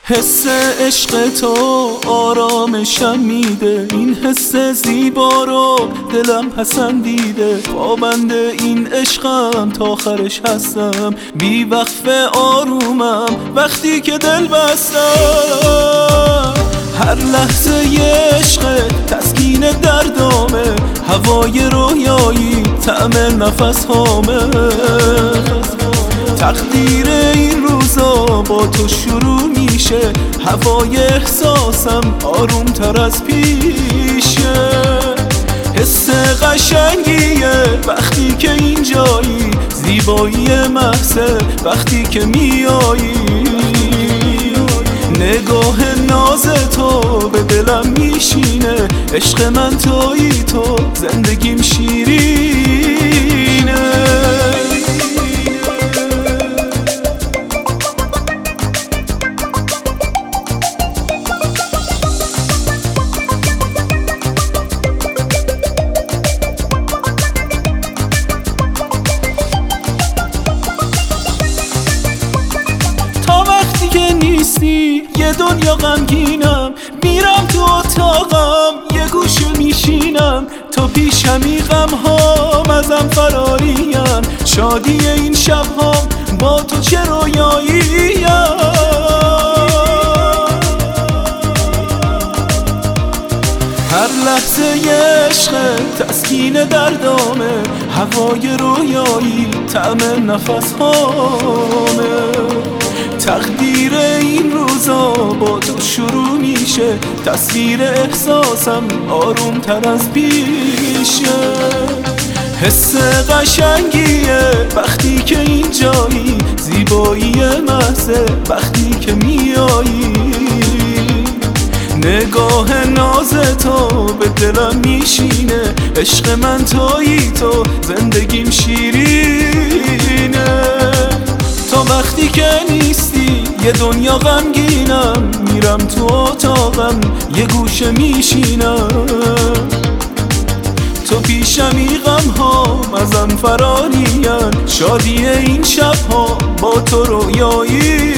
حس عشق تو آرامشم میده، این حس زیبا رو دلم پسندیده. پابند این عشقم تا آخرش هستم، بی وقف آرومم وقتی که دل بستم. هر لحظه عشق تسکین دردامه، هوای رویایی طعم نفس هامه. تقدیر این روزا با تو شروع میشه، هوای احساسم آروم تر از پیشه. حس قشنگیه وقتی که اینجایی، زیبایی محضه وقتی که میایی. نگاه ناز تو به دلم میشینه، عشق من تویی تو، زندگیم شیرینه. نیستی یه دنیا غمگینم، میرم تو اتاقم یه گوشه میشینم. تو پیشمی غم هام ازم فراریم، شادی این شب هام با تو چه رویاییم. هر لحظه عشق تسکین دردامه، هوای رویایی طعم نفس هامه. تقدیر این روزا با تو شروع میشه، تصویر احساسم آروم تر از پیشه. حس قشنگیه وقتی که اینجایی، زیبایی محضه وقتی که میایی. نگاه ناز تو به دلم میشینه، عشق من تویی تو، زندگیم شیرینه. تا وقتی که نیستی یه دنیا غمگینم، میرم تو اتاقم یه گوشه میشینم. تو پیشمی غم ها ازم فرارین، شادی این شب ها با تو رویایی.